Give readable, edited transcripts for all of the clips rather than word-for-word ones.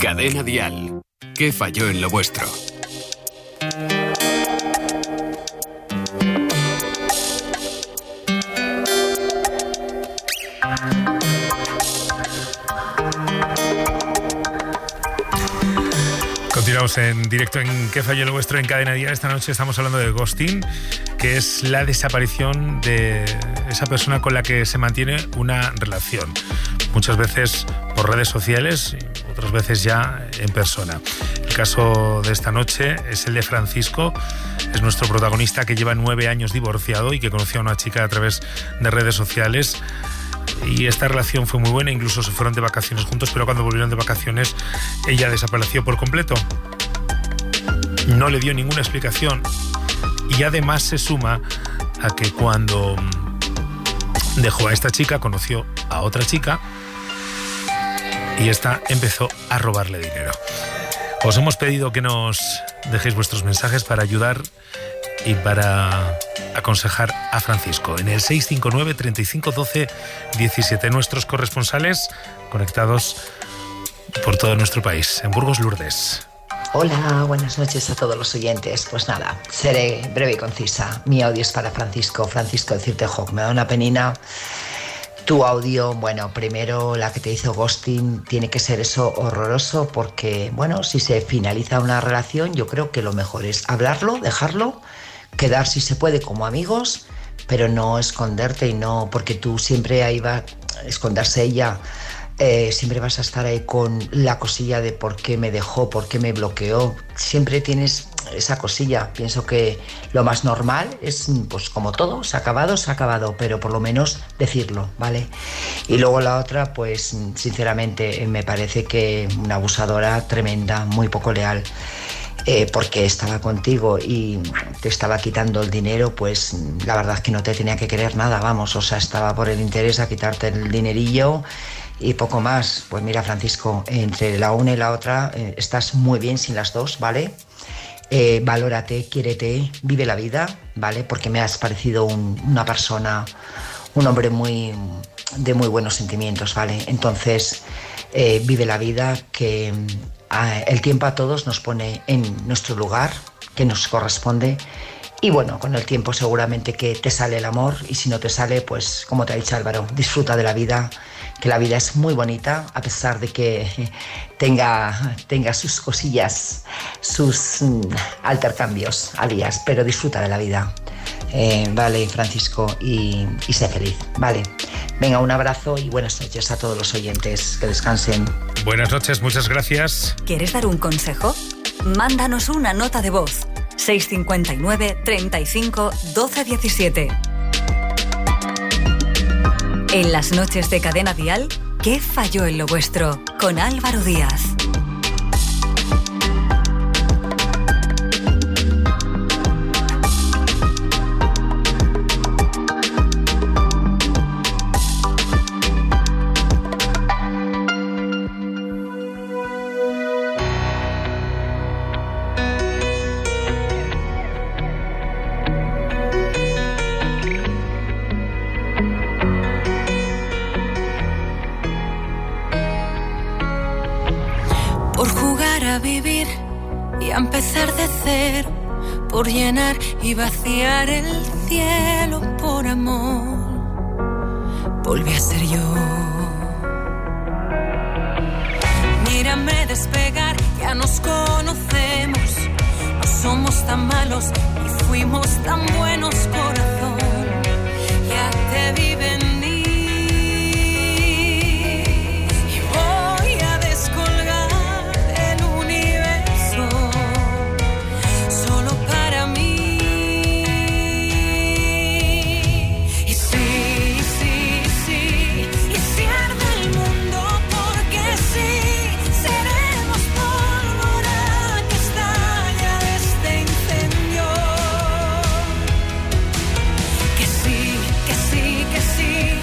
Cadena Dial. ¿Qué falló en lo vuestro? Continuamos en directo en ¿Qué falló en lo vuestro? En Cadena Dial. Esta noche estamos hablando de ghosting, que es la desaparición de esa persona con la que se mantiene una relación. Muchas veces por redes sociales y otras veces ya en persona. El caso de esta noche es el de Francisco. Es nuestro protagonista, que lleva 9 años divorciado y que conoció a una chica a través de redes sociales. Y esta relación fue muy buena, incluso se fueron de vacaciones juntos, pero cuando volvieron de vacaciones ella desapareció por completo. No le dio ninguna explicación y además se suma a que cuando dejó a esta chica conoció a otra chica y esta empezó a robarle dinero. Os hemos pedido que nos dejéis vuestros mensajes para ayudar y para aconsejar a Francisco en el 659 35 12 17. Nuestros corresponsales conectados por todo nuestro país. En Burgos, Lourdes. Hola, buenas noches a todos los oyentes. Pues nada, seré breve y concisa. Mi audio es para Francisco. Francisco, decirte, me da una penina. Tu audio, bueno, primero la que te hizo ghosting tiene que ser eso horroroso, porque, bueno, si se finaliza una relación, yo creo que lo mejor es hablarlo, dejarlo, quedar si se puede como amigos, pero no esconderte y no, porque tú siempre ahí va a esconderse ella, siempre vas a estar ahí con la cosilla de por qué me dejó, por qué me bloqueó, siempre tienes esa cosilla. Pienso que lo más normal es, pues como todo, se ha acabado, pero por lo menos decirlo, ¿vale? Y luego la otra, pues sinceramente me parece que una abusadora tremenda, muy poco leal. Porque estaba contigo y te estaba quitando el dinero, pues la verdad es que no te tenía que querer nada, vamos, o sea, estaba por el interés a quitarte el dinerillo y poco más. Pues mira, Francisco, entre la una y la otra estás muy bien sin las dos, ¿vale? Valórate, quiérete, vive la vida, ¿vale? Porque me has parecido una persona, un hombre de muy buenos sentimientos, ¿vale? Entonces, vive la vida, que el tiempo a todos nos pone en nuestro lugar, que nos corresponde. Y bueno, con el tiempo seguramente que te sale el amor, y si no te sale, pues como te ha dicho Álvaro, disfruta de la vida, que la vida es muy bonita, a pesar de que tenga sus cosillas, sus altercambios, alias, pero disfruta de la vida. Vale, Francisco, y sé feliz, vale. Venga, un abrazo y buenas noches a todos los oyentes, que descansen. Buenas noches, muchas gracias. ¿Quieres dar un consejo? Mándanos una nota de voz. 659 35 12 17. En las noches de Cadena Dial, ¿qué falló en lo vuestro? Con Álvaro Díaz. Por llenar y vaciar el cielo por amor, volví a ser yo. Mírame despegar, ya nos conocemos. No somos tan malos y fuimos tan buenos, corazón. Ya te vi venir. Sí,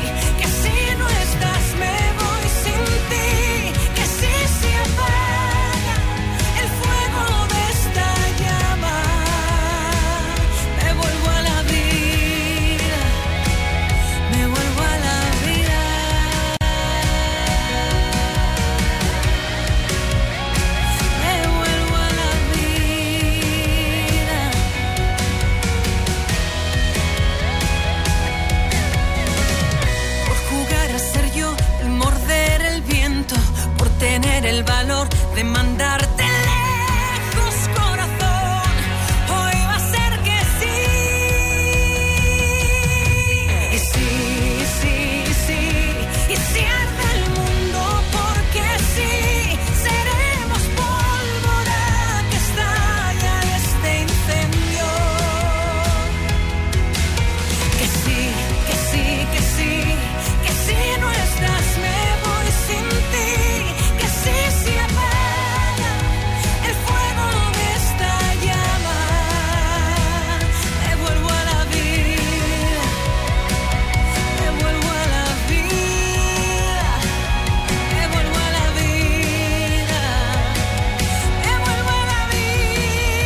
el valor de mandarte lejos, corazón. Hoy va a ser que sí. Y sí, sí, sí. Y si arde el mundo, porque sí. Seremos pólvora que estalla en este incendio. Que sí, que sí, que sí. Que si no estás me voy sin ti. Que sí, si apaga el fuego de esta llama. Me vuelvo a la vida. Me vuelvo a la vida. Me vuelvo a la vida. Me vuelvo a la vida.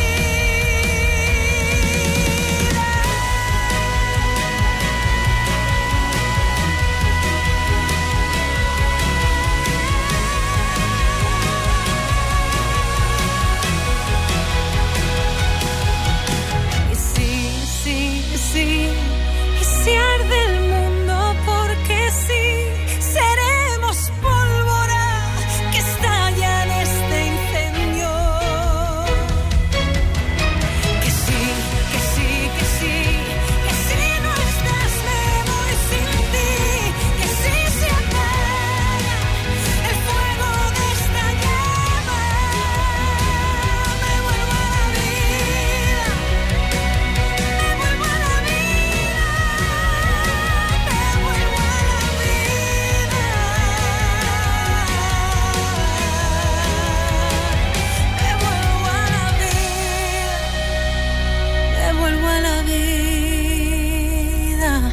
Y sí, sí, sí. Y si arde el mundo, porque sí. Seremos pólvora que estalla en este incendio. Que sí, que sí, que sí. Que si no estás me voy sin ti. Que sí, se apaga el fuego de esta llama. Me vuelvo a la vida. Me vuelvo a la vida. Me vuelvo a la vida. Me vuelvo a la vida. Me vuelvo a la vida.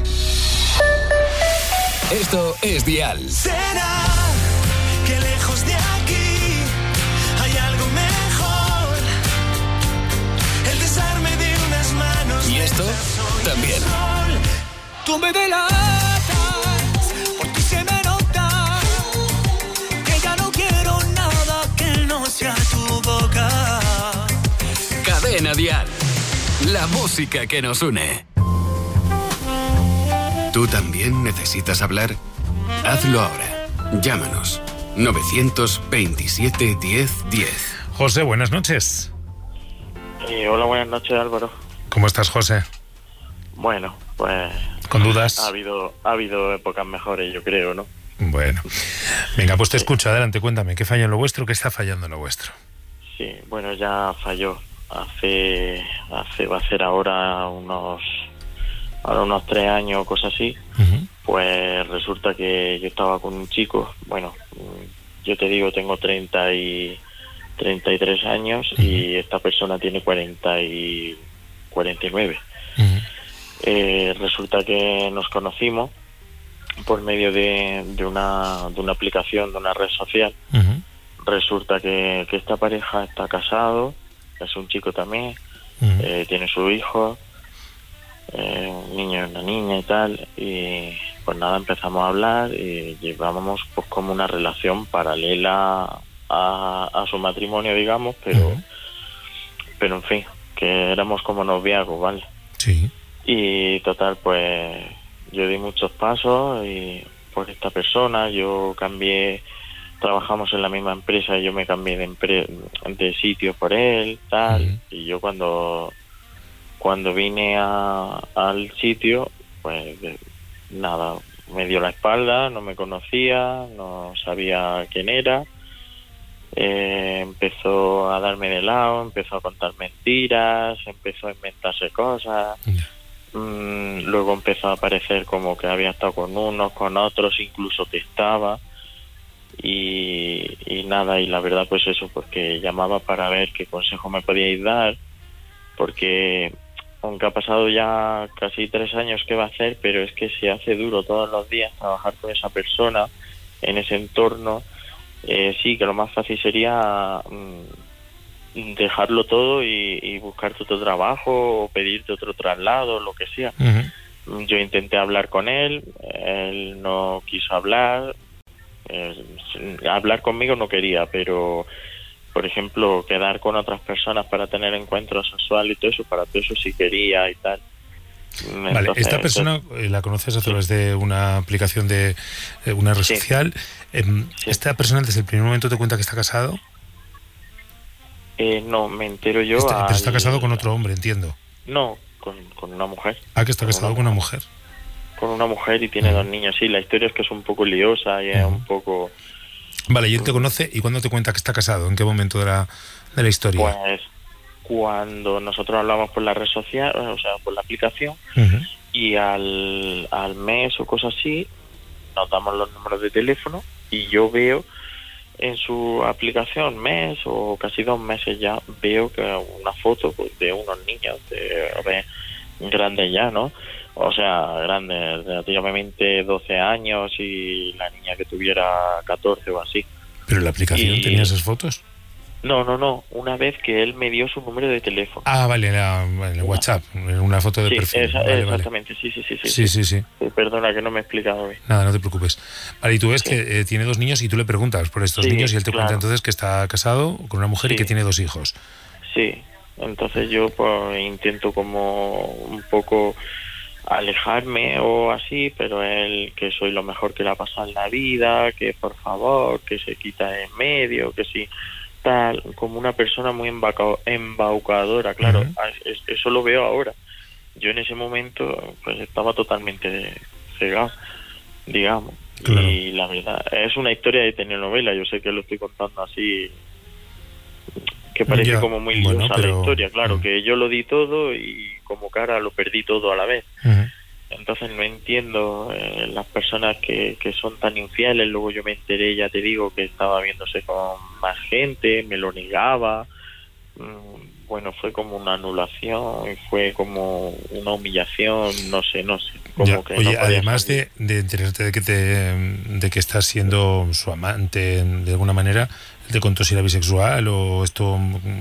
Esto es Dial. ¿Será que lejos de aquí hay algo mejor? El desarme de unas manos. Y esto también. Tú me delatas, por ti se me nota que ya no quiero nada que no sea tu boca. Cadena Dial. La música que nos une. ¿Tú también necesitas hablar? Hazlo ahora. Llámanos. 927 10 10. José, buenas noches. Hola, buenas noches, Álvaro. ¿Cómo estás, José? Bueno, pues ¿Con dudas? ha habido épocas mejores, yo creo, ¿no? Bueno. Venga, pues te escucho. Adelante, cuéntame. ¿Qué falla en lo vuestro? ¿Qué está fallando en lo vuestro? Sí, bueno, ya falló. Va a ser ahora unos 3 años o cosas así. Uh-huh. Pues resulta que yo estaba con un chico. Bueno, yo te digo, tengo 33 años. Uh-huh. Y esta persona tiene 49. Uh-huh. Resulta que nos conocimos por medio de una aplicación, de una red social. Uh-huh. Resulta que esta pareja está casado, es un chico también. Uh-huh. Tiene su hijo, un niño y una niña y tal, y pues nada, empezamos a hablar y llevábamos pues como una relación paralela a su matrimonio, digamos, pero Uh-huh. pero en fin, que éramos como noviazgos, ¿vale? Sí. Y total, pues yo di muchos pasos y por esta persona, yo cambié, trabajamos en la misma empresa y yo me cambié de sitio por él, tal. Uh-huh. Y yo cuando vine al sitio, pues nada, me dio la espalda, no me conocía, no sabía quién era. Empezó a darme de lado, empezó a contar mentiras, empezó a inventarse cosas. Yeah. Luego empezó a aparecer como que había estado con unos, con otros, incluso que estaba. Y nada, y la verdad pues eso, porque llamaba para ver qué consejo me podíais dar, porque aunque ha pasado ya casi 3 años que va a hacer, pero es que se hace duro todos los días trabajar con esa persona en ese entorno. Sí, que lo más fácil sería dejarlo todo y buscarte otro trabajo o pedirte otro traslado, lo que sea. Uh-huh. Yo intenté hablar con él no quiso hablar. Hablar conmigo no quería, pero por ejemplo quedar con otras personas para tener encuentros sexuales y todo eso, para todo eso sí quería y tal. Vale, Entonces, esta persona la conoces a través de una aplicación de una red social. ¿Esta persona desde el primer momento te cuenta que está casado? No, me entero yo. Pero está casado con otro hombre, entiendo. No, con una mujer. Ah, que está casado con una mujer. Con una mujer y tiene 2 niños. Sí, la historia es que es un poco liosa y es un poco... Vale, ¿y él te conoce? ¿Y cuándo te cuenta que está casado? ¿En qué momento de la historia? Pues cuando nosotros hablamos por la red social, o sea, por la aplicación, y al mes o cosas así, nos damos los números de teléfono y yo veo en su aplicación mes o casi 2 meses ya, veo que una foto pues, de unos niños de grandes ya, ¿no? O sea, grandes, relativamente 12 años y la niña que tuviera 14 o así. ¿Pero en la aplicación tenía esas fotos? No, una vez que él me dio su número de teléfono. Ah, vale, en WhatsApp, en una foto de perfil. Exactamente, vale. Sí. Perdona que no me he explicado bien. Nada, no te preocupes. Vale, y tú ves que tiene 2 niños y tú le preguntas por estos niños y él te cuenta entonces que está casado con una mujer y que tiene 2 hijos. Sí, entonces yo pues intento como un poco alejarme o así, pero él que soy lo mejor que le ha pasado en la vida, que por favor, que se quita de en medio, que sí, tal, como una persona muy embaucadora, claro, eso lo veo ahora. Yo en ese momento pues estaba totalmente cegado, digamos, claro. Y la verdad, es una historia de telenovela, yo sé que lo estoy contando así, que parece como muy liosa la historia, claro, que yo lo di todo y como cara lo perdí todo a la vez. Entonces no entiendo las personas que son tan infieles. Luego yo me enteré, ya te digo, que estaba viéndose con más gente, me lo negaba. Bueno, fue como una anulación, fue como una humillación, no sé. Como que oye, no además de enterarte de que estás siendo su amante de alguna manera, ¿te contó si era bisexual o esto?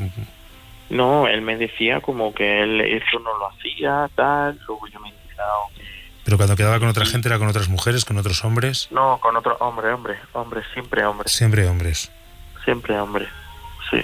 No, él me decía como que él eso no lo hacía, tal. Luego yo me he enterado. ¿Pero cuando quedaba con otra gente era con otras mujeres, con otros hombres? No, con otro hombre, siempre hombres. Siempre hombres. Siempre hombres, sí.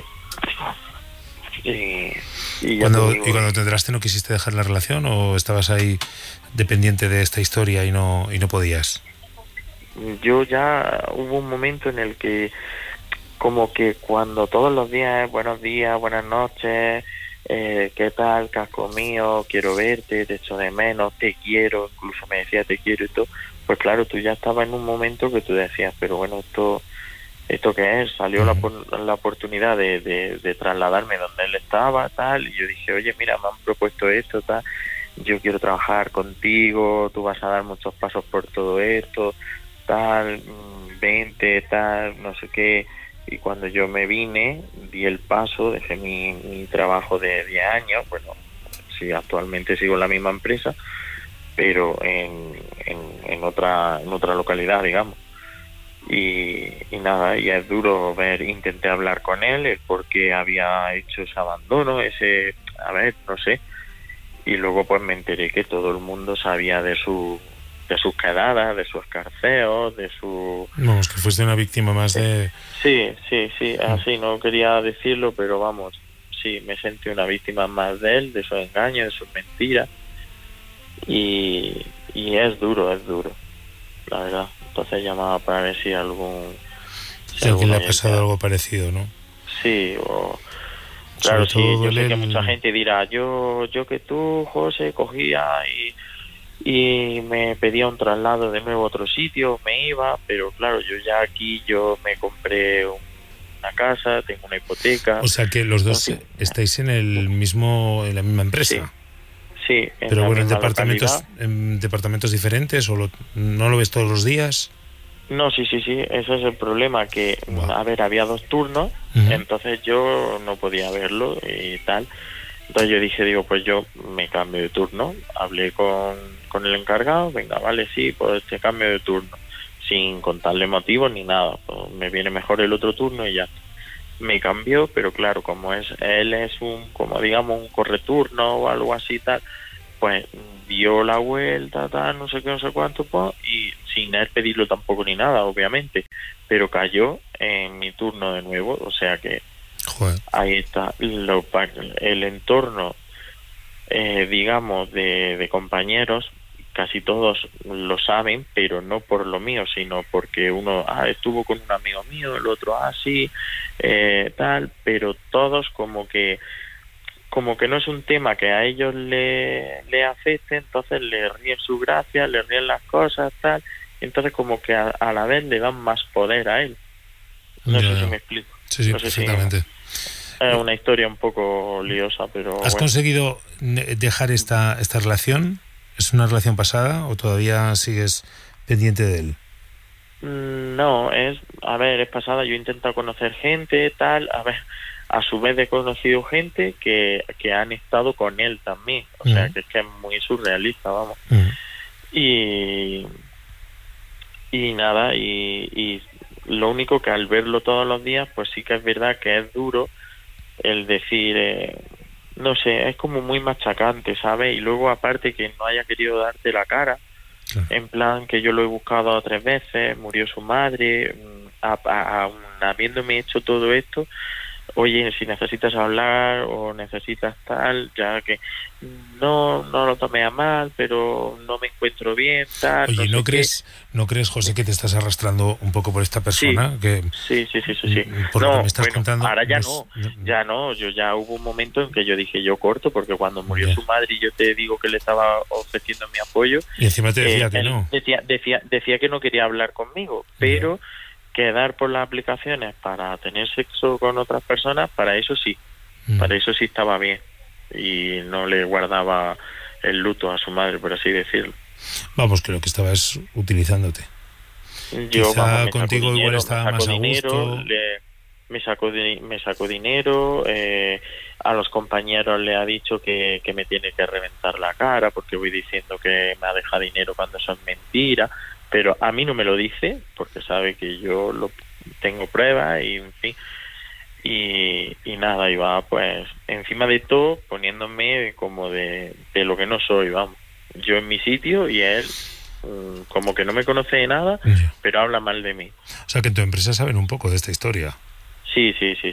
Y cuando te enteraste, ¿no quisiste dejar la relación o estabas ahí dependiente de esta historia y no podías? Yo ya hubo un momento en el que como que cuando todos los días, buenos días, buenas noches, ¿qué tal? ¿Qué has comido? Quiero verte, te echo de menos, te quiero, incluso me decía te quiero y todo, pues claro, tú ya estabas en un momento que tú decías, pero bueno, ¿esto qué es? Salió la oportunidad de trasladarme donde él estaba, tal, y yo dije, oye, mira, me han propuesto esto, tal, yo quiero trabajar contigo, tú vas a dar muchos pasos por todo esto, tal, vente, tal, no sé qué. Y cuando yo me vine, di el paso, dejé mi trabajo de 10 años, bueno, sí, actualmente sigo en la misma empresa, pero en otra localidad, digamos. Y nada, y es duro intenté hablar con él, el por qué había hecho ese abandono, no sé. Y luego pues me enteré que todo el mundo sabía de sus quedadas, de sus escarceos, de su... Vamos, que fuiste una víctima más de... Sí, así no quería decirlo, pero vamos, sí, me sentí una víctima más de él, de sus engaños, de sus mentiras, y es duro, la verdad. Entonces llamaba para ver si algún... Si a alguien le ha pasado algo parecido, ¿no? Sí, claro, sí, yo sé que mucha gente dirá, yo que tú, José, cogía y me pedía un traslado de nuevo a otro sitio, me iba, pero claro, yo me compré una casa, tengo una hipoteca. O sea que los dos estáis en la misma empresa. Sí. Pero bueno, ¿en departamentos diferentes o no lo ves todos los días? No, sí, ese es el problema, que, había 2 turnos, entonces yo no podía verlo y tal. Entonces yo dije, pues yo me cambio de turno. Hablé con el encargado, venga, vale, sí, pues este cambio de turno, sin contarle motivos ni nada, pues me viene mejor el otro turno y ya. Me cambió, pero claro, como él es como digamos un correturno o algo así tal, pues dio la vuelta, tal, no sé qué, no sé cuánto, pues, y sin él pedirlo tampoco ni nada, obviamente, pero cayó en mi turno de nuevo, o sea que joder. Ahí está, el entorno digamos, de compañeros, casi todos lo saben, pero no por lo mío, sino porque uno estuvo con un amigo mío, el otro sí, tal, pero todos como que no es un tema que a ellos le afecte, entonces le ríen su gracia, le ríen las cosas, tal, entonces como que a la vez le dan más poder a él. No sé si me explico. Sí, no sé perfectamente. Es una historia un poco liosa, pero... ¿Has conseguido dejar esta relación? ¿Es una relación pasada o todavía sigues pendiente de él? No, es pasada. Yo he intentado conocer gente, tal, a su vez he conocido gente que han estado con él también, o sea, que es muy surrealista, vamos. Y nada, y lo único que al verlo todos los días, pues sí que es verdad que es duro el decir... no sé, es como muy machacante, ¿sabes? Y luego, aparte, que no haya querido darte la cara, claro. En plan que yo lo he buscado 3 veces, murió su madre, aún habiéndome hecho todo esto, oye, si necesitas hablar o necesitas tal, ya que no lo tomé a mal, pero no me encuentro bien, tal. Oye, ¿no crees, José, que te estás arrastrando un poco por esta persona? Sí. Por lo que me estás contando. Ahora ya no. Yo ya hubo un momento en que yo dije, yo corto, porque cuando murió su madre y yo te digo que le estaba ofreciendo mi apoyo. Y encima te decía que no. Decía que no quería hablar conmigo, pero quedar por las aplicaciones para tener sexo con otras personas, para eso sí estaba bien, y no le guardaba el luto a su madre, por así decirlo. Vamos, creo que estabas utilizándote. Yo, quizá contigo igual estaba más a gusto. Me sacó dinero, a los compañeros le ha dicho que me tiene que reventar la cara porque voy diciendo que me ha dejado dinero cuando eso es mentira. Pero a mí no me lo dice, porque sabe que yo tengo pruebas y, en fin, y nada, y va pues encima de todo poniéndome como de lo que no soy, vamos. Yo en mi sitio y él como que no me conoce de nada, pero habla mal de mí. O sea, que en tu empresa saben un poco de esta historia. Sí.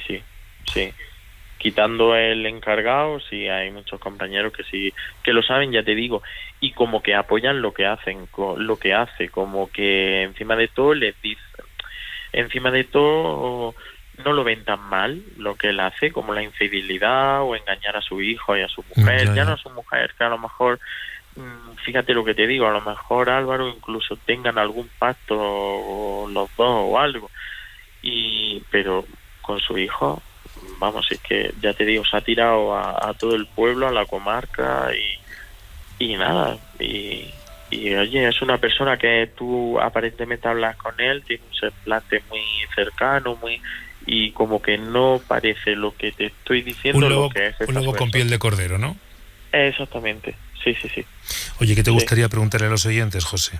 Quitando el encargado, sí, hay muchos compañeros que sí, que lo saben, ya te digo, y como que apoyan lo que hace, como que encima de todo les dice, encima de todo no lo ven tan mal lo que él hace, como la infidelidad o engañar a su hijo y a su mujer, ya no a su mujer, que a lo mejor, fíjate lo que te digo, a lo mejor Álvaro incluso tengan algún pacto o los dos o algo, pero con su hijo, vamos, es que ya te digo, se ha tirado a todo el pueblo, a la comarca y nada, y oye, es una persona que tú aparentemente hablas con él, tiene un semblante muy cercano, y como que no parece lo que te estoy diciendo, lo que es. Un lobo con piel de cordero, ¿no? Exactamente, sí. Oye, ¿qué te gustaría preguntarle a los oyentes, José?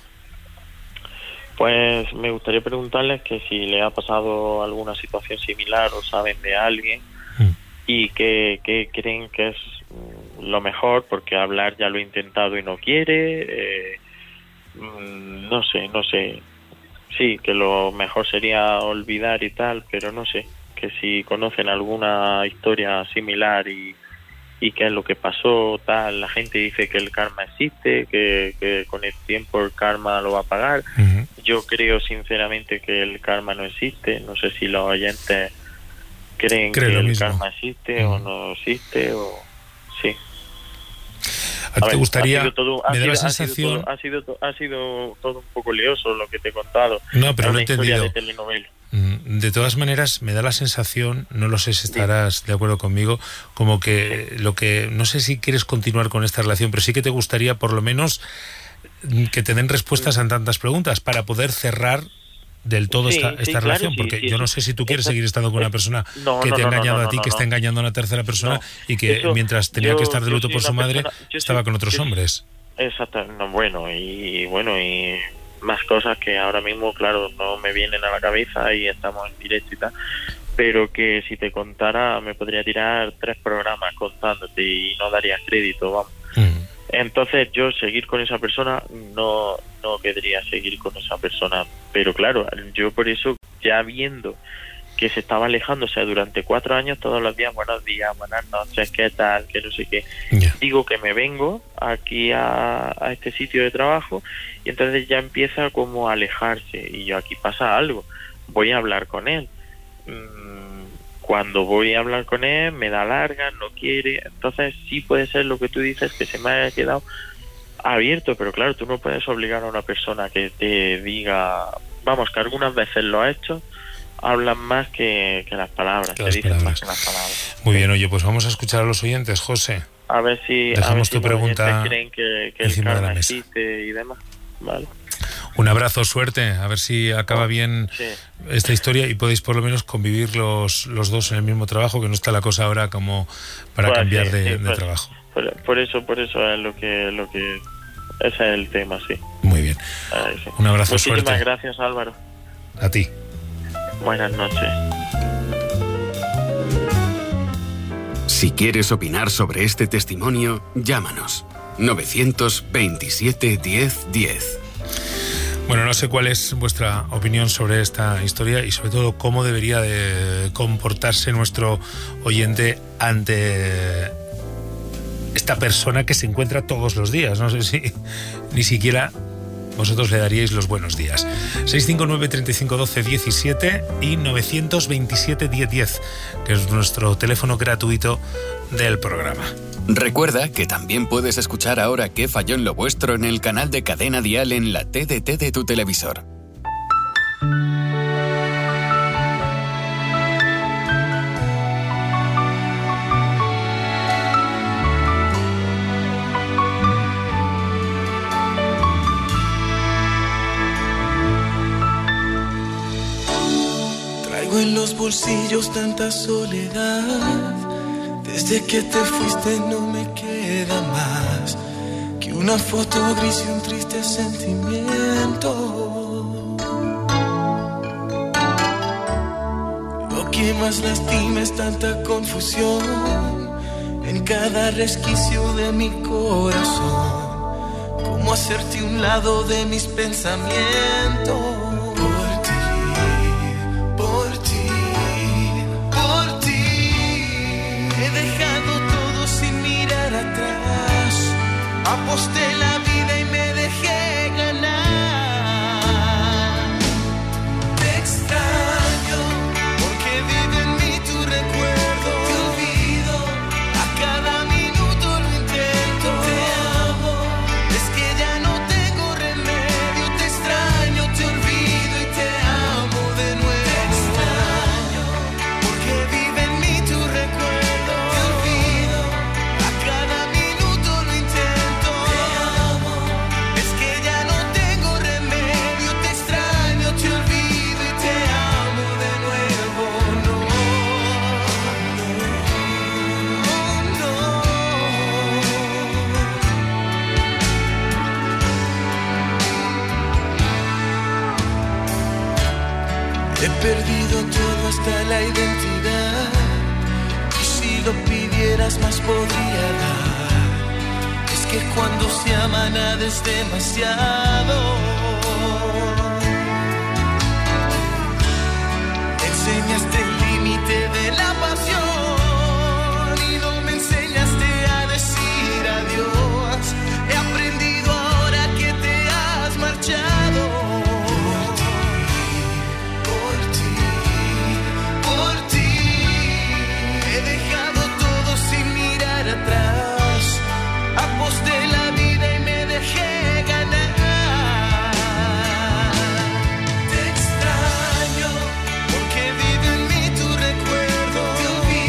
Pues me gustaría preguntarles que si le ha pasado alguna situación similar o saben de alguien y que creen que es lo mejor, porque hablar ya lo he intentado y no quiere, no sé, sí, que lo mejor sería olvidar y tal, pero no sé, que si conocen alguna historia similar y qué es lo que pasó, tal. La gente dice que el karma existe, que con el tiempo el karma lo va a pagar. Yo creo sinceramente que el karma no existe. No sé si los oyentes creen que el karma existe o no existe, o sí. ¿A ti te gustaría? Me da la sensación. Ha sido todo un poco lioso lo que te he contado. No, pero lo he entendido. De telenovela. De todas maneras, me da la sensación, no lo sé si estarás de acuerdo conmigo, como que no sé si quieres continuar con esta relación, pero sí que te gustaría por lo menos que te den respuestas a tantas preguntas para poder cerrar del todo esta relación, porque yo no sé si tú quieres seguir estando con una persona que te ha engañado a ti, que está engañando a una tercera persona y que mientras tenía que estar de luto por su madre, estaba con otros hombres. Exacto, y más cosas que ahora mismo, claro, no me vienen a la cabeza y estamos en directo y tal, pero que si te contara me podría tirar 3 programas contándote y no darías crédito, vamos. Entonces yo seguir con esa persona no querría seguir con esa persona, pero claro, yo por eso, ya viendo que se estaba alejando. O sea, durante 4 años todos los días, buenos días, buenas noches, qué tal, que no sé qué. Digo que me vengo aquí a este sitio de trabajo y entonces ya empieza como a alejarse y yo, aquí pasa algo, voy a hablar con él. Cuando voy a hablar con él me da larga, no quiere. Entonces sí puede ser lo que tú dices, que se me haya quedado abierto, pero claro, tú no puedes obligar a una persona que te diga, vamos, que algunas veces los hechos hablan más que las palabras, que dicen más que las palabras. Muy bien, oye, pues vamos a escuchar a los oyentes, José. A ver si dejamos tu pregunta creen que el karma existe y demás. Vale. Un abrazo, suerte, a ver si acaba bien esta historia y podéis por lo menos convivir los dos en el mismo trabajo, que no está la cosa ahora como para cambiar de trabajo. Por eso es lo que ese es el tema, sí. Muy bien. Un abrazo, suerte. Muchísimas gracias, Álvaro. A ti. Buenas noches. Si quieres opinar sobre este testimonio, llámanos. 927 10 10. Bueno, no sé cuál es vuestra opinión sobre esta historia y sobre todo cómo debería de comportarse nuestro oyente ante esta persona que se encuentra todos los días. No sé si ni siquiera vosotros le daríais los buenos días. 659 35 12 17 y 927 10 10, que es nuestro teléfono gratuito del programa. Recuerda que también puedes escuchar ahora Qué falló en lo vuestro en el canal de Cadena Dial en la TDT de tu televisor. Traigo en los bolsillos tanta soledad. Desde que te fuiste no me queda más que una foto gris y un triste sentimiento. Lo que más lastima es tanta confusión en cada resquicio de mi corazón. ¿Cómo hacerte un lado de mis pensamientos? Aposté la vida y me dejé ganar. Te extraño porque vive en mí tu recuerdo. Te olvido, a cada minuto lo intento. Te amo, es que ya no tengo remedio. Te extraño, te olvido y te amo de nuevo. Te extraño porque vive en mí tu recuerdo. Te olvido, a cada minuto lo intento. He perdido todo hasta la identidad y si lo pidieras más podría dar. Es que cuando se ama nada es demasiado. Enseñaste el límite de la pasión y no me enseñaste a decir adiós. He aprendido ahora que te has marchado. Aposté la vida y me dejé ganar. Te extraño porque vive en mí tu recuerdo. Te olvido.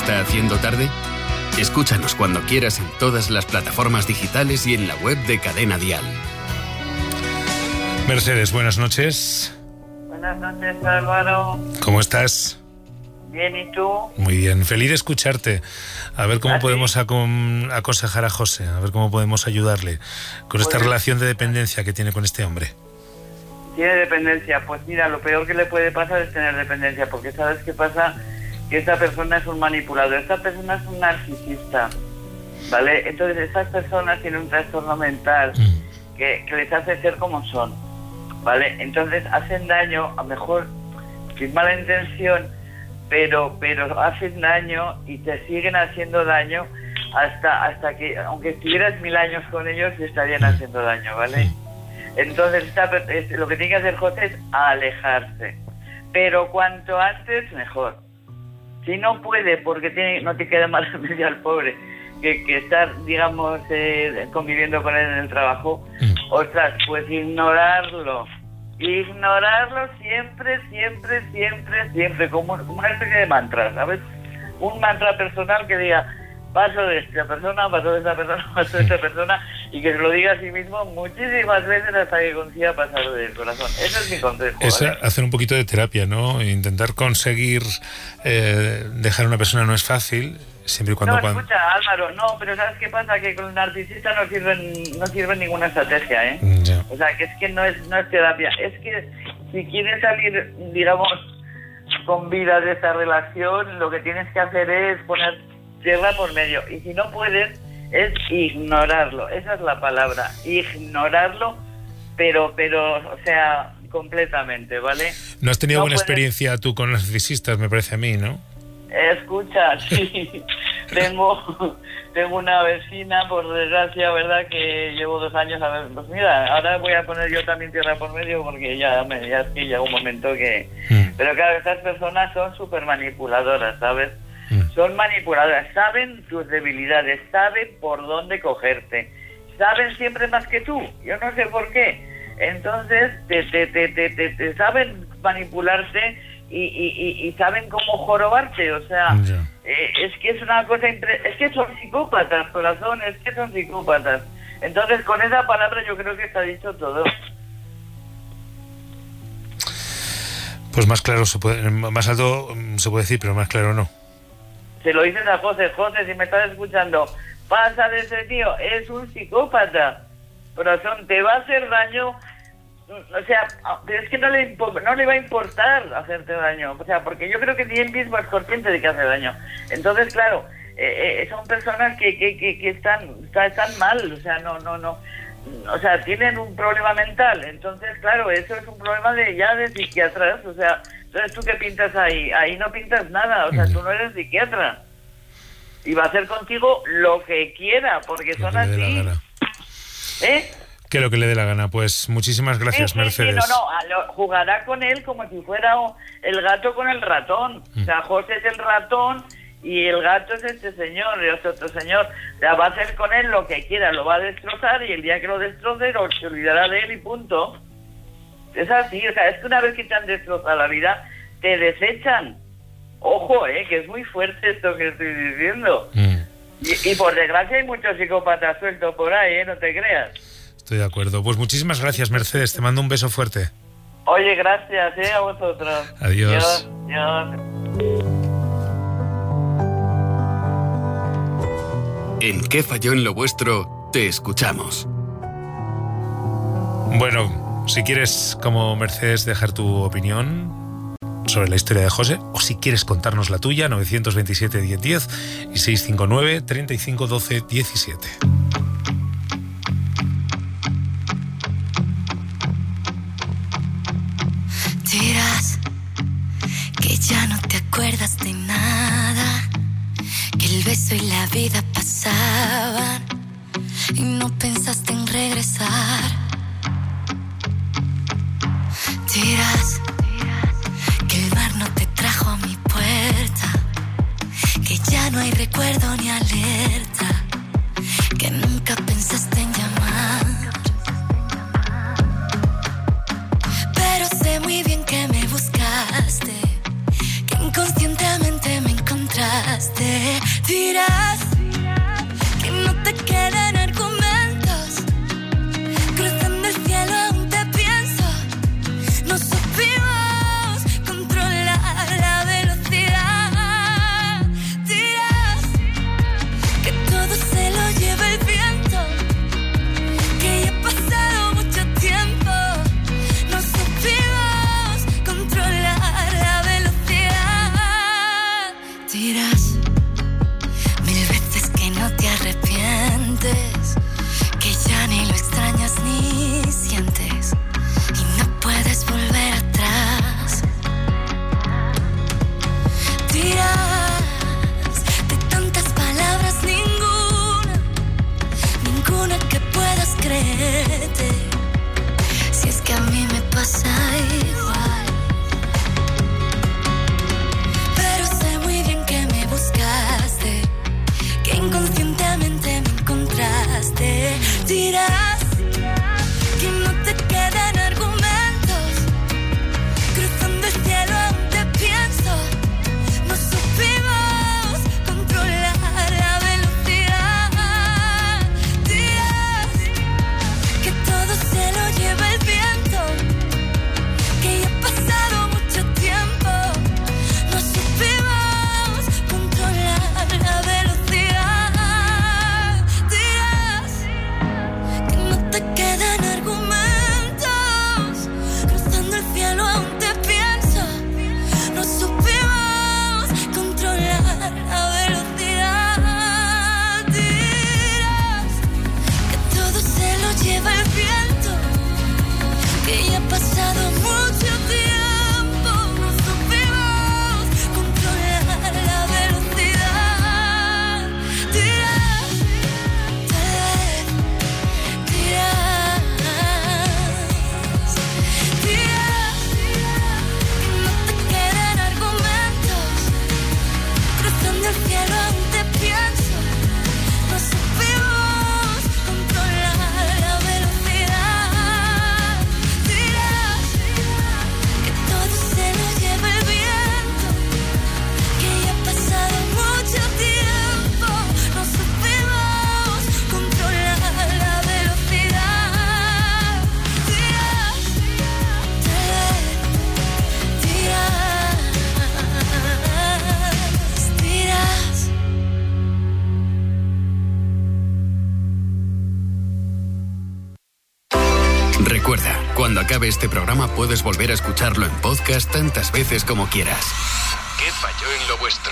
está haciendo tarde? Escúchanos cuando quieras en todas las plataformas digitales y en la web de Cadena Dial. Mercedes, buenas noches. Buenas noches, Álvaro. ¿Cómo estás? Bien, ¿y tú? Muy bien, feliz de escucharte. A ver cómo podemos aconsejar a José, a ver cómo podemos ayudarle con esta relación de dependencia que tiene con este hombre. Tiene dependencia. Pues mira, lo peor que le puede pasar es tener dependencia, porque ¿sabes qué pasa? Que esta persona es un manipulador, esta persona es un narcisista, ¿vale? Entonces estas personas tienen un trastorno mental que les hace ser como son, ¿vale? Entonces hacen daño, a lo mejor sin mala intención, pero hacen daño y te siguen haciendo daño hasta que, aunque estuvieras 1000 años con ellos, te estarían haciendo daño, ¿vale? Entonces lo que tiene que hacer José es alejarse, pero cuanto antes mejor. Si no puede, porque no te queda más remedio al pobre que estar, digamos, conviviendo con él en el trabajo, ostras, pues ignorarlo siempre, como una especie de mantra, ¿sabes? Un mantra personal que diga, paso de esta persona, paso de esta persona, paso de esta persona, y que se lo diga a sí mismo muchísimas veces hasta que consiga pasar del corazón. Ese es mi consejo. Es ¿vale? hacer un poquito de terapia, ¿no? Intentar conseguir dejar a una persona no es fácil, siempre y cuando... Escucha, Álvaro, pero ¿sabes qué pasa? Que con el narcisista no sirve ninguna estrategia, ¿eh? Ya. O sea, que es que no es terapia. Es que si quieres salir, digamos, con vida de esta relación, lo que tienes que hacer es poner tierra por medio. Y si no puedes, es ignorarlo. Esa es la palabra. Ignorarlo, pero o sea, completamente, ¿vale? No has tenido buena experiencia tú con narcisistas, me parece a mí, ¿no? Escucha, sí. Tengo una vecina, por desgracia, ¿verdad? Que llevo 2 años a ver. Pues mira, ahora voy a poner yo también tierra por medio porque ya es que llega un momento que... Pero claro, estas personas son súper manipuladoras, ¿sabes? Son manipuladoras, saben tus debilidades, saben por dónde cogerte, saben siempre más que tú, yo no sé por qué. Entonces te saben manipularte y saben cómo jorobarte, o sea, es que es una cosa es que son psicópatas, corazón, es que son psicópatas. Entonces con esa palabra yo creo que está dicho todo. Pues más claro más alto se puede decir, pero más claro no. Se lo dices a José, si me estás escuchando, pasa de ese tío, es un psicópata, corazón, te va a hacer daño. O sea, es que no le va a importar hacerte daño, o sea, porque yo creo que ni él mismo es consciente de que hace daño. Entonces, claro, son personas que están mal, o sea, no, o sea, tienen un problema mental. Entonces, claro, eso es un problema de psiquiatras, o sea, entonces tú qué pintas ahí no pintas nada, o sea, tú no eres psiquiatra y va a hacer contigo lo que quiera, porque son así. Que lo que le dé la gana. Pues muchísimas gracias, Mercedes. Jugará con él como si fuera el gato con el ratón. O sea, José es el ratón y el gato es este señor, es otro señor. O sea, va a hacer con él lo que quiera, lo va a destrozar y el día que lo destroce se olvidará de él y punto. Es así, o sea, es que una vez que te han destrozado la vida, te desechan. Ojo, que es muy fuerte esto que estoy diciendo. Y por desgracia hay muchos psicópatas sueltos por ahí, no te creas. Estoy de acuerdo. Pues muchísimas gracias, Mercedes. Te mando un beso fuerte. Oye, gracias, a vosotros. Adiós. Adiós. ¿En qué falló en lo vuestro? Te escuchamos. Bueno, si quieres, como Mercedes, dejar tu opinión sobre la historia de José, o si quieres contarnos la tuya, 927 1010 y 659 35 12 17. Dirás que ya no te acuerdas de nada, que el beso y la vida pasaban y no pensaste en regresar. Dirás que el mar no te trajo a mi puerta, que ya no hay recuerdo ni alerta, que nunca pensaste en llamar. Pero sé muy bien que me buscaste, que inconscientemente me encontraste. Dirás que no te quedan argumentos. Cruzando el cielo aún te pienso. No supimos controlar la velocidad. Dirás que todo se lo lleva el viento, que ya ha pasado mucho tiempo. No supimos controlar la velocidad. Dirás mil veces que no te arrepientes, que ya ni lo extrañas ni sientes y no puedes volver atrás. Dirás de tantas palabras ninguna que puedas creerte, si es que a mí me pasa igual. Pero sé muy bien que me buscaste, que inconscientemente me encontraste. Dirás que no te quedan argumentos. Cruzando el cielo aún te pienso. No supimos controlar la velocidad. Dirás que todo se lo lleva el viento, que ya ha pasado mucho tiempo. No supimos controlar la velocidad. Dirás que no te quedan argumentos. Cruzando el cielo aún te pienso. No supimos controlar la velocidad. Dirás que todo se lo lleva el viento, que ya ha pasado mucho tiempo. No supimos controlar la velocidad. Dirás, dirás que no te quedan argumentos. Cruzando el cielo aún te pienso. No supimos controlar la velocidad. Dirás que todo se lo lleva el viento, que ya ha pasado mucho tiempo. No supimos controlar la velocidad. Dirás, dirás. Recuerda, cuando acabe este programa puedes volver a escucharlo en podcast tantas veces como quieras. ¿Qué falló en lo vuestro?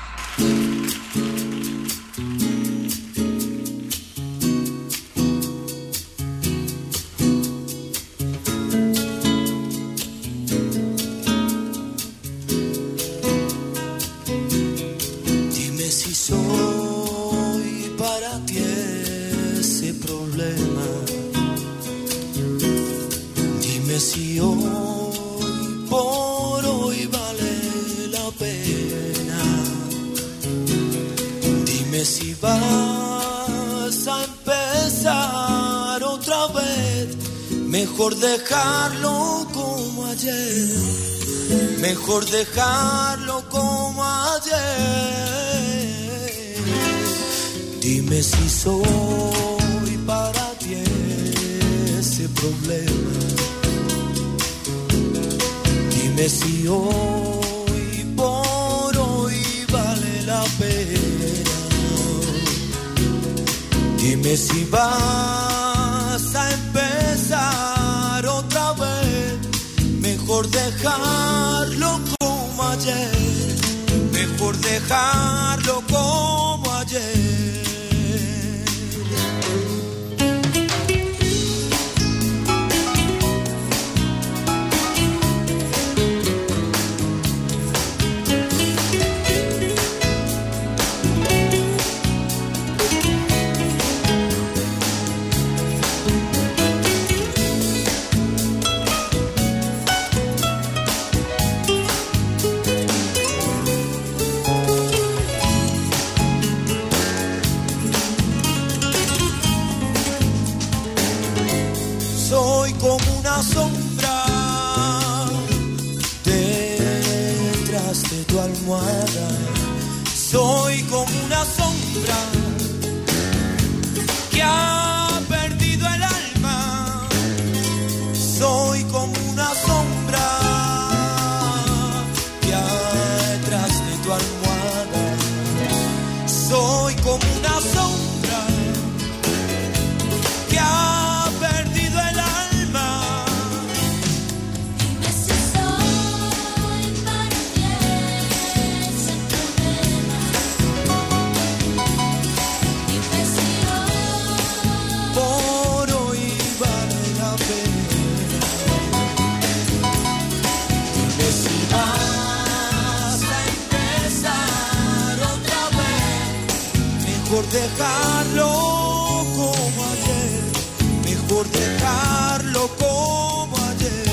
Dime si soy para ti ese problema. Dime si hoy por hoy vale la pena. Dime si vas a empezar otra vez. Mejor dejarlo como ayer. Mejor dejarlo como ayer. Dime si soy para ti ese problema. Dime si hoy por hoy vale la pena. Dime si vas a empezar otra vez. Mejor dejarlo como ayer. Mejor dejarlo como ayer. Soy como una sombra detrás de tu almohada. Soy como una sombra que ha perdido el alma. Soy como una sombra que hay detrás de tu almohada. Soy como una sombra que ha perdido el alma. Dime si soy para ti ese problema. Dime si hoy Por hoy vale la pena. Dime si vas a empezar otra vez. Mejor dejarlo como ayer. Mejor dejarlo como ayer.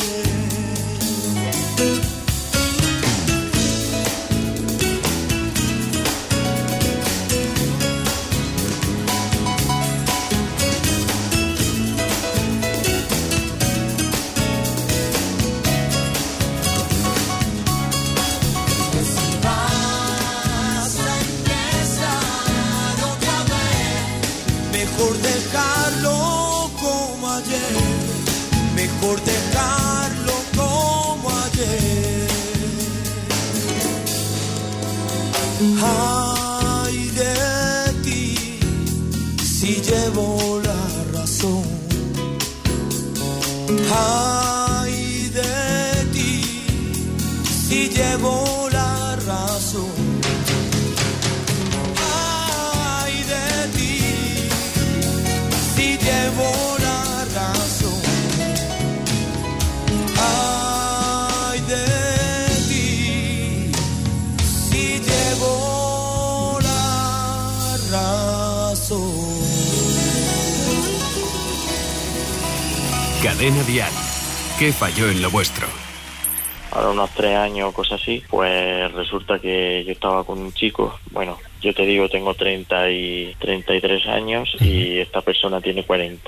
Si vas a empezar otra vez, mejor dejarlo como ayer. Mejor dejarlo como ayer. Ay de ti, si llevo la razón. Ay de ti, si llevo la razón. Ay de ti, si llevo la razón. Ay de ti, si llevo la razón. Cadena Dial. ¿Qué falló en lo vuestro? Ahora unos 3 años o cosas así, pues resulta que yo estaba con un chico. Bueno, yo te digo, tengo 33 años y esta persona tiene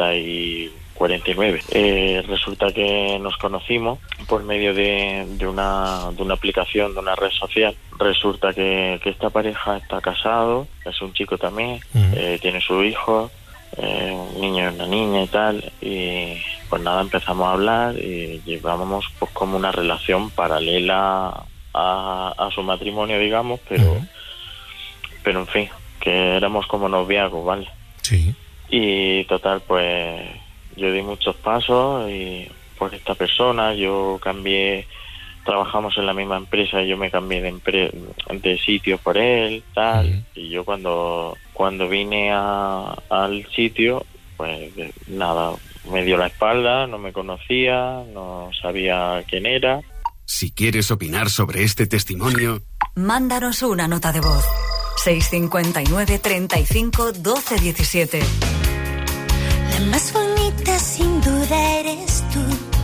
49. Resulta que nos conocimos por medio de una aplicación, de una red social. Resulta que esta pareja está casado, es un chico también, tiene su hijo, un niño y una niña y tal, y pues nada, empezamos a hablar y llevábamos pues como una relación paralela a su matrimonio, digamos, pero en fin, que éramos como noviazgos, ¿vale? Sí. Y total, pues yo di muchos pasos y por esta persona, yo cambié, trabajamos en la misma empresa, yo me cambié de sitio por él, tal, y yo cuando vine al sitio, pues nada, me dio la espalda, no me conocía, no sabía quién era. Si quieres opinar sobre este testimonio, Mándanos una nota de voz. 659 35 12 17. La más bonita sin duda eres tú.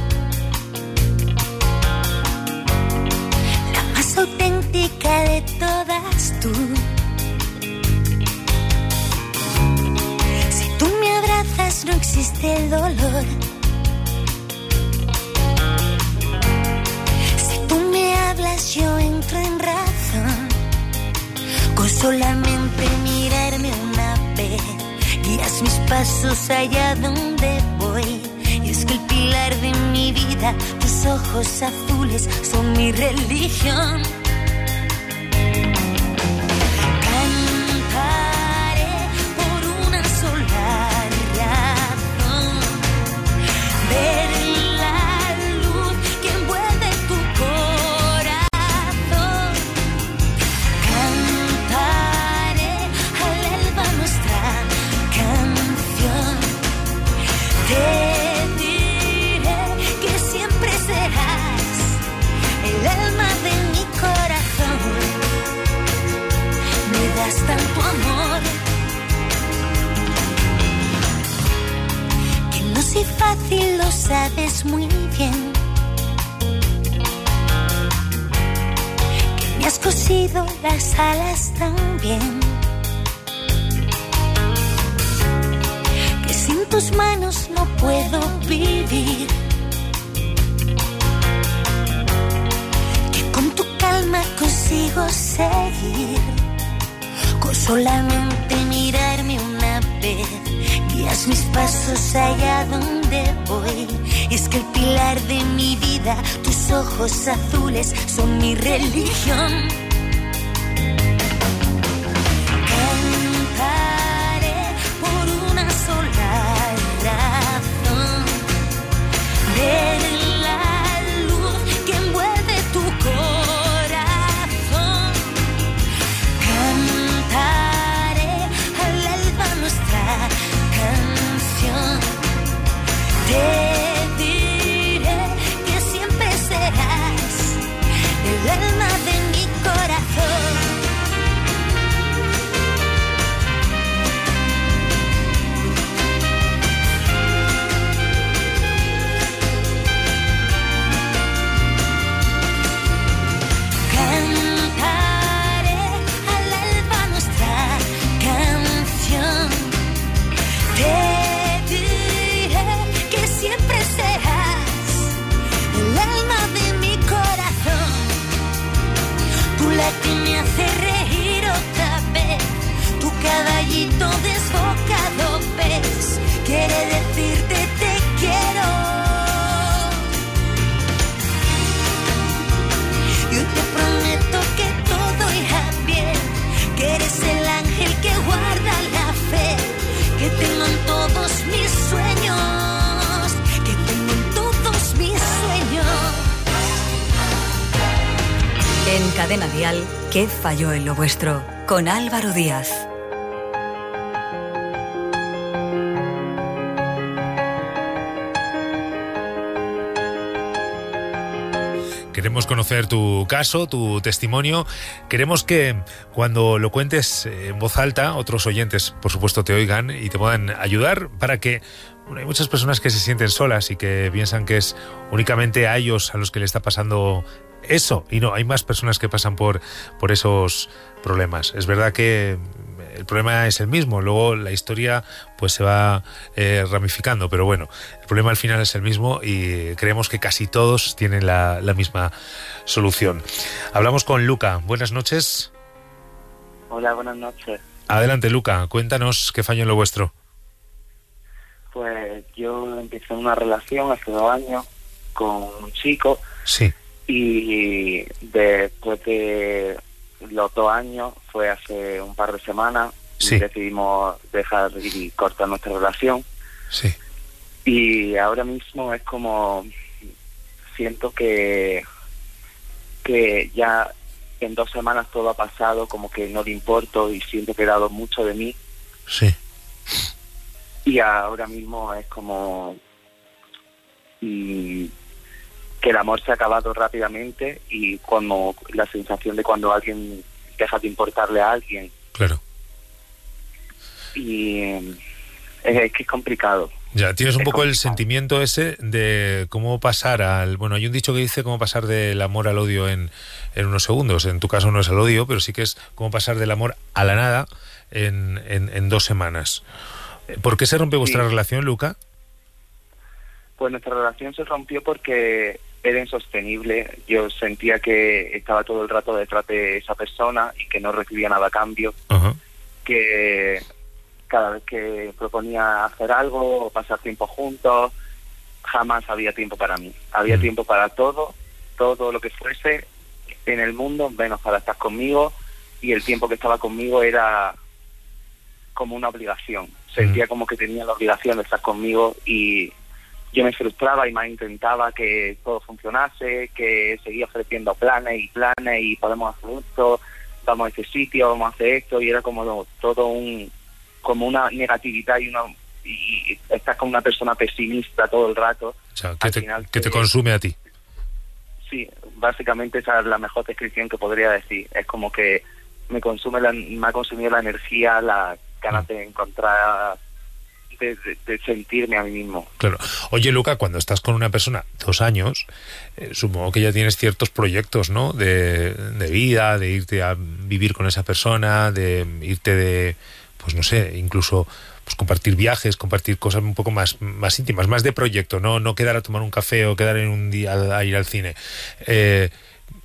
La más auténtica de todas tú. Si tú me abrazas no existe el dolor. Si tú me hablas yo entro en razón. Con solamente mirarme una vez guías mis pasos allá donde voy. Y es que el pilar de mi vida, tus ojos azules son mi religión. Cantaré por una sola razón. Ver la luz que envuelve tu corazón. Cantaré al alba nuestra canción. Te diré que siempre serás el alma de mi corazón. Me das tanto amor que no soy fácil, lo sabes muy bien. Que me has cosido las alas también. Que sin tus manos no puedo vivir. Que con tu calma consigo seguir. con solamente mirarme una vez. Guías mis pasos allá donde voy. Es que el pilar de mi vida, tus ojos azules, son mi religión. Cantaré por una sola razón. Ver la luz que envuelve tu corazón. Cantaré al alba nuestra canción. Te diré que siempre serás el alma de mi corazón. Cantaré al alba nuestra canción. Te diré que siempre serás el alma de mi corazón. Tú la que me hace reír otra vez. Tu caballito desbocado ves. Quiere decirte te quiero. Yo te prometo que todo irá bien. Que eres el ángel que guarda la fe. Que tengo en todos mis sueños. Que tengo en todos mis sueños. En Cadena Dial, ¿qué falló en lo vuestro? Con Álvaro Díaz. Queremos conocer tu caso, tu testimonio. Queremos que cuando lo cuentes en voz alta, otros oyentes, por supuesto, te oigan y te puedan ayudar para que... Bueno, hay muchas personas que se sienten solas y que piensan que es únicamente a ellos a los que le está pasando eso. Y no, hay más personas que pasan por esos problemas. Es verdad que el problema es el mismo, luego la historia pues se va ramificando, pero bueno, el problema al final es el mismo y creemos que casi todos tienen la misma solución. Hablamos con Luca. Buenas noches. Hola, buenas noches. Adelante, Luca, cuéntanos qué falló en lo vuestro. Pues yo empecé una relación hace 2 años con un chico. Sí. Y después de los 2 años, fue hace un par de semanas, sí, decidimos dejar y cortar nuestra relación. Sí. Y ahora mismo es como, siento que ya en 2 semanas todo ha pasado, como que no le importo y siento que he dado mucho de mí. Sí. Y ahora mismo es como que el amor se ha acabado rápidamente y como la sensación de cuando alguien deja de importarle a alguien. Claro. Y es que es complicado. Ya, tienes un poco complicado. El sentimiento ese de cómo pasar al... Bueno, hay un dicho que dice cómo pasar del amor al odio en unos segundos. En tu caso no es al odio, pero sí que es cómo pasar del amor a la nada en 2 semanas. ¿Por qué se rompe vuestra relación, Luca? Pues nuestra relación se rompió porque era insostenible. Yo sentía que estaba todo el rato detrás de esa persona y que no recibía nada a cambio. Uh-huh. Que cada vez que proponía hacer algo o pasar tiempo juntos, jamás había tiempo para mí. Había tiempo para todo lo que fuese en el mundo, menos para estar conmigo, y el tiempo que estaba conmigo era como una obligación. Sentía como que tenía la obligación de estar conmigo y yo me frustraba y más intentaba que todo funcionase, que seguía ofreciendo planes y podemos hacer esto, vamos a este sitio, vamos a hacer esto, y era como todo como una negatividad y estás con una persona pesimista todo el rato. O sea, que te consume a ti. Sí, básicamente esa es la mejor descripción que podría decir. Es como que me ha consumido la energía, la ganas de encontrar, de sentirme a mí mismo. Claro. Oye, Luca, cuando estás con una persona 2 años, supongo que ya tienes ciertos proyectos, ¿no? De vida, de irte a vivir con esa persona, de irte de, pues no sé, incluso pues compartir viajes, compartir cosas un poco más íntimas, más de proyecto, no quedar a tomar un café o quedar en un día a ir al cine.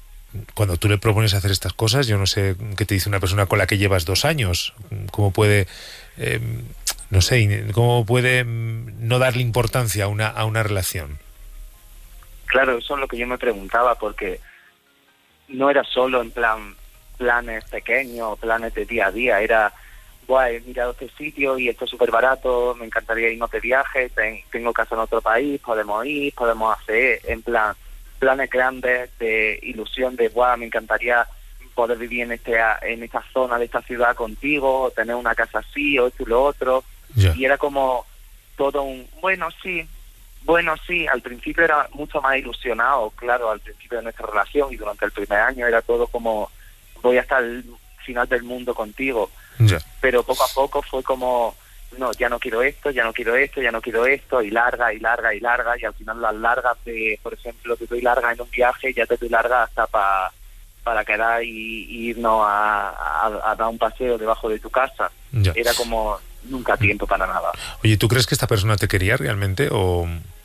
cuando tú le propones hacer estas cosas, yo no sé qué te dice una persona con la que llevas 2 años, cómo puede, no sé, cómo puede no darle importancia a una relación. Claro, eso es lo que yo me preguntaba, porque no era solo en plan planes pequeños, planes de día a día, era, he mirado este sitio y esto es súper barato, me encantaría irnos de viaje, tengo casa en otro país, podemos hacer, en plan, planes grandes de ilusión de, me encantaría poder vivir en esta zona de esta ciudad contigo, o tener una casa así, o esto y lo otro, y era como todo un, bueno, sí, al principio era mucho más ilusionado, claro, al principio de nuestra relación, y durante el primer año era todo como, voy hasta el final del mundo contigo. Pero poco a poco fue como, no, ya no quiero esto, y larga, y al final las largas de, por ejemplo, te doy larga en un viaje, ya te doy larga hasta para quedar y irnos a dar un paseo debajo de tu casa. Era como nunca tiempo para nada. Oye, ¿tú crees que esta persona te quería realmente o...?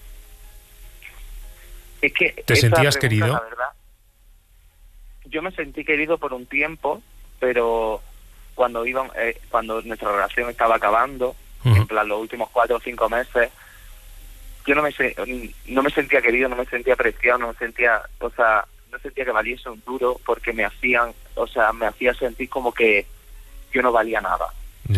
Es que ¿te sentías querido? La verdad, yo me sentí querido por un tiempo, pero cuando nuestra relación estaba acabando, en plan los últimos 4 o 5 meses, yo no me sentía querido, no me sentía apreciado, no sentía que valiese un duro, porque me hacía sentir como que yo no valía nada.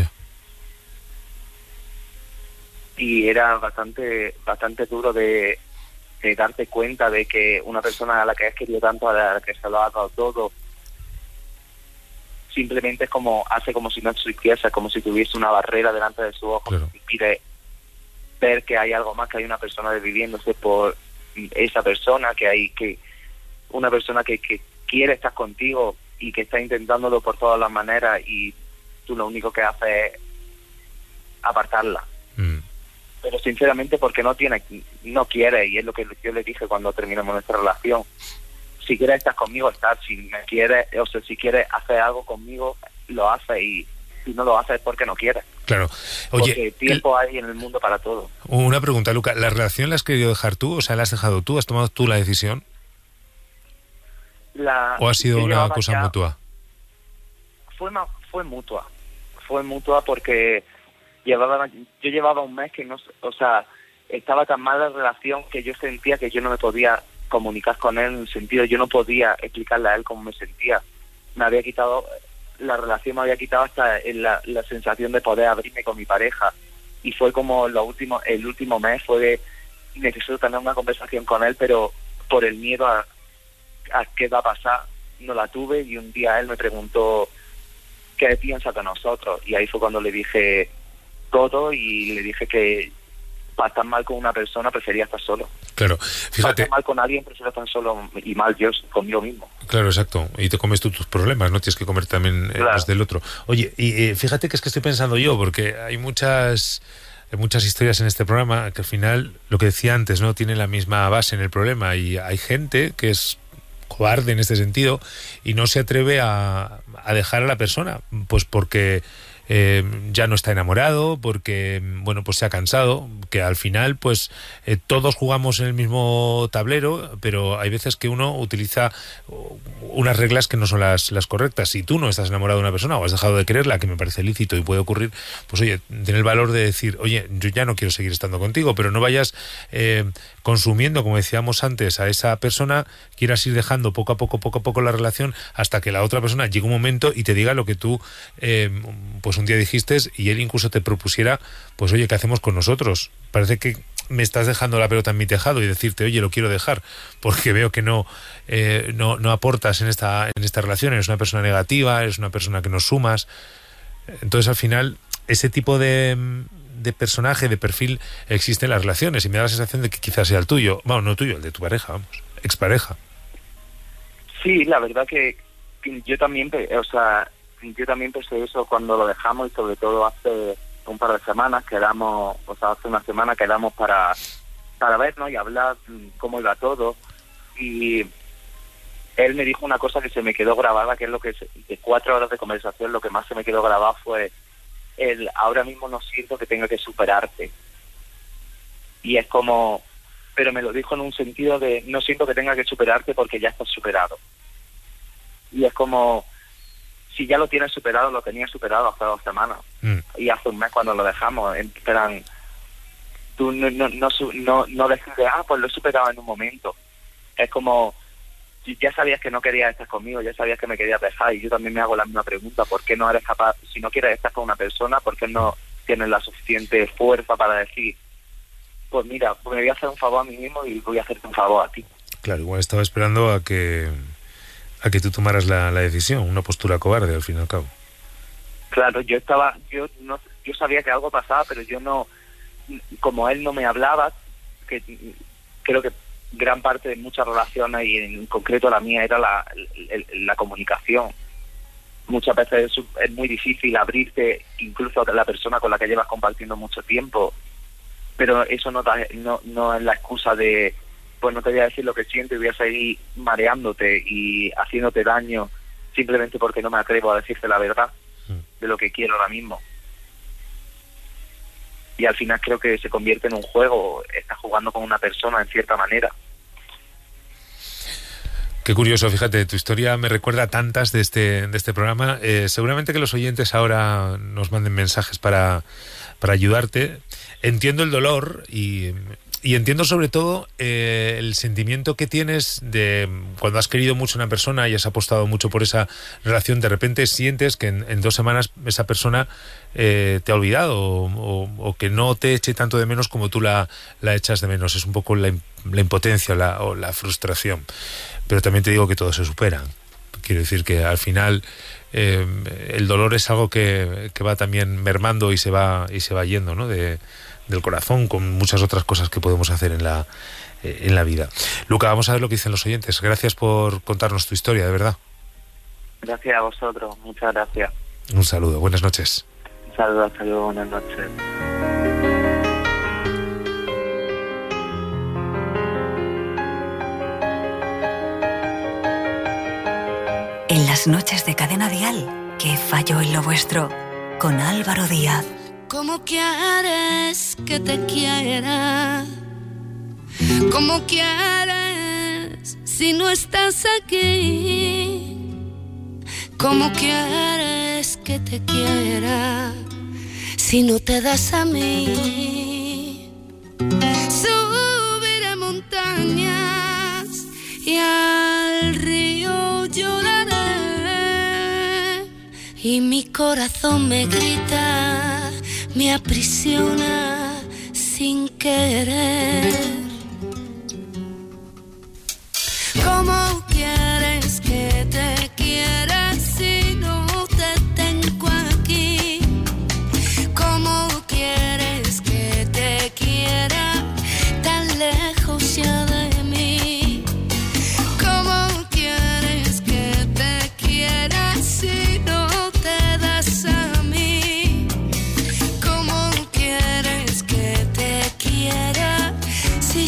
Y era bastante duro de darte cuenta de que una persona a la que has querido tanto, a la que se lo has dado todo, simplemente es como, hace como si no existiese, como si tuviese una barrera delante de su ojo, que impide ver que hay algo más, que hay una persona viviéndose por esa persona, que una persona que quiere estar contigo y que está intentándolo por todas las maneras, y tú lo único que haces es apartarla. Pero sinceramente porque no quiere, y es lo que yo le dije cuando terminamos nuestra relación. Si quieres estar conmigo, estás. Si me quieres, si quieres hacer algo conmigo, lo haces, y si no lo haces es porque no quieres. Claro. Oye, porque tiempo hay en el mundo para todo. Una pregunta, Luca, ¿la relación la has querido dejar tú? O sea, ¿la has dejado tú? ¿Has tomado tú la decisión? ¿O ha sido una cosa mutua? Fue mutua porque yo llevaba un mes que estaba tan mal la relación que yo sentía que yo no me podía comunicar con él, en el sentido, yo no podía explicarle a él cómo me sentía. La relación me había quitado hasta la sensación de poder abrirme con mi pareja, y fue como el último mes fue necesario tener una conversación con él, pero por el miedo a qué va a pasar no la tuve, y un día él me preguntó qué piensa de nosotros, y ahí fue cuando le dije todo, y le dije que para estar mal con una persona prefería estar solo. Claro, fíjate. Para estar mal con alguien prefiero estar solo, y mal yo conmigo mismo. Claro, exacto. Y te comes tú tus problemas, ¿no? Tienes que comer también los del otro. Oye, y fíjate que estoy pensando yo, porque hay muchas historias en este programa que al final, lo que decía antes, no tienen la misma base en el problema, y hay gente que es cobarde en este sentido y no se atreve a dejar a la persona, pues porque ya no está enamorado, porque pues se ha cansado, que al final pues todos jugamos en el mismo tablero, pero hay veces que uno utiliza unas reglas que no son las correctas. Si tú no estás enamorado de una persona o has dejado de quererla, que me parece lícito y puede ocurrir, pues oye, ten el valor de decir, oye, yo ya no quiero seguir estando contigo, pero no vayas consumiendo, como decíamos antes, a esa persona, quieras ir dejando poco a poco la relación, hasta que la otra persona llegue un momento y te diga lo que tú pues un día dijiste, y él incluso te propusiera, pues oye, ¿qué hacemos con nosotros? Parece que me estás dejando la pelota en mi tejado, y decirte, oye, lo quiero dejar porque veo que no aportas en esta relación, eres una persona negativa, eres una persona que no sumas. Entonces al final ese tipo de personaje, de perfil, existe en las relaciones, y me da la sensación de que quizás sea el tuyo, no tuyo, el de tu pareja, expareja. Sí, la verdad que yo también pensé eso cuando lo dejamos, y sobre todo hace un par de semanas hace una semana quedamos para vernos y hablar cómo iba todo, y él me dijo una cosa que se me quedó grabada, que es lo que de 4 horas de conversación, lo que más se me quedó grabado fue ahora mismo no siento que tenga que superarte. Y es como, pero me lo dijo en un sentido de no siento que tenga que superarte porque ya estás superado. Y es como, si ya lo tienes superado, lo tenía superado hace 2 semanas. Y hace un mes cuando lo dejamos, esperan, tú no decides, pues lo he superado en un momento. Es como, ya sabías que no querías estar conmigo, ya sabías que me querías dejar, y yo también me hago la misma pregunta: ¿por qué no eres capaz, si no quieres estar con una persona, por qué no tienes la suficiente fuerza para decir, pues mira, pues me voy a hacer un favor a mí mismo y voy a hacerte un favor a ti? Claro, igual estaba esperando a que tú tomaras la decisión, una postura cobarde al fin y al cabo. Claro, yo sabía que algo pasaba, pero yo no, como él no me hablaba, que creo que gran parte de muchas relaciones, y en concreto la mía, era la comunicación. Muchas veces es muy difícil abrirte, incluso a la persona con la que llevas compartiendo mucho tiempo, pero eso no es la excusa de, pues no te voy a decir lo que siento y voy a seguir mareándote y haciéndote daño simplemente porque no me atrevo a decirte la verdad de lo que quiero ahora mismo. Y al final creo que se convierte en un juego, estás jugando con una persona en cierta manera. Qué curioso, fíjate, tu historia me recuerda a tantas de este programa. Seguramente que los oyentes ahora nos manden mensajes para ayudarte. Entiendo el dolor y entiendo sobre todo el sentimiento que tienes de cuando has querido mucho a una persona y has apostado mucho por esa relación. De repente sientes que en 2 semanas esa persona te ha olvidado o que no te eche tanto de menos como tú la echas de menos. Es un poco la impotencia o la frustración. Pero también te digo que todo se supera. Quiero decir que al final el dolor es algo que va también mermando y se va yendo, ¿no? Del corazón, con muchas otras cosas que podemos hacer en la vida. Luca, vamos a ver lo que dicen los oyentes. Gracias por contarnos tu historia, de verdad. Gracias a vosotros, muchas gracias. Un saludo, buenas noches. Un saludo, hasta luego, buenas noches. En las noches de Cadena Dial, ¿qué falló en lo vuestro? Con Álvaro Díaz. ¿Cómo quieres que te quiera? ¿Cómo quieres si no estás aquí? ¿Cómo quieres que te quiera si no te das a mí? Subiré montañas y al río lloraré y mi corazón me grita, me aprisiona sin querer. ¿Cómo quieres que te quiera si no te tengo aquí? ¿Cómo quieres que te quiera tan lejos ya de mí? ¿Cómo quieres que te quiera si no te das a mí? ¿Cómo quieres que te quiera si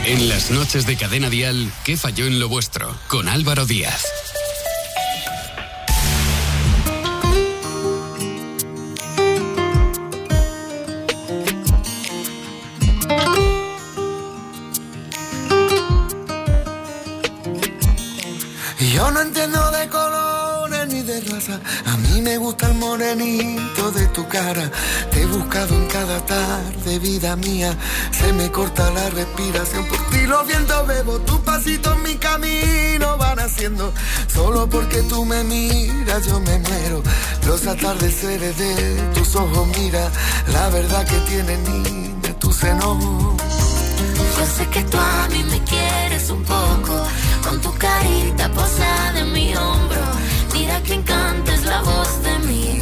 En las noches de Cadena Dial, ¿qué falló en lo vuestro? Con Álvaro Díaz. Yo no entiendo de colores ni de raza. A mí me gusta el morenito de tu cara. Te he buscado en cada tarde, vida mía. Se me corta la respiración. Por ti los vientos bebo, tus pasitos mi camino van haciendo. Solo porque tú me miras yo me muero. Los atardeceres de tus ojos, mira. La verdad que tiene niña tu seno. Yo sé que tú a mí me quieres un poco, con tu carita posada en mi hombro. Mira que encanta es la voz de mi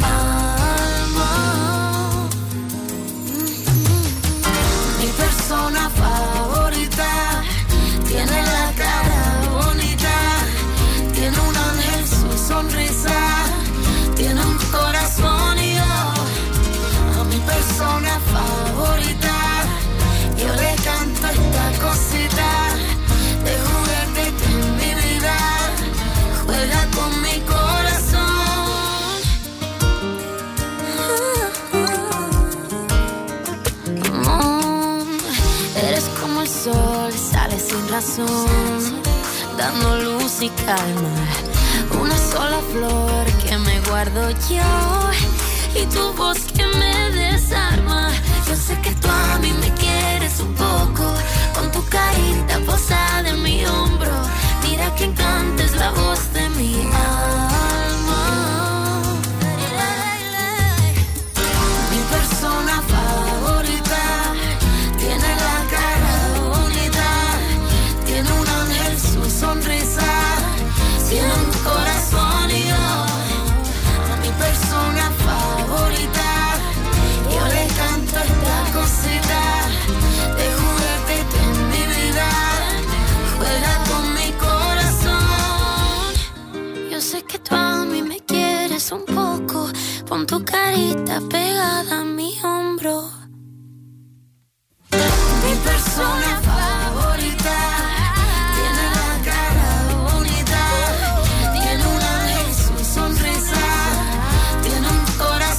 alma. Mi persona favorita tiene la cara bonita, tiene un ángel, su sonrisa, tiene un corazón y yo, a mi persona favorita yo le canto esta cosita de juguete en mi vida, juega con mi corazón. Eres como el sol, sale sin razón, dando luz y calma. Una sola flor que me guardo yo y tu voz que me desarma. Yo sé que tú a mí me quieres un poco, con tu carita posada en mi hombro. Mira que encanta es la voz de mi alma. Mi persona favorita tiene la cara bonita, tiene un ángel, su sonrisa, tiene un corazón y yo, a mi persona favorita yo le canto esta cosita de juguete en mi vida, juega con mi corazón. Yo sé que tú a mí me quieres un poco, pon tu carita pegada a mi hombro. Mi persona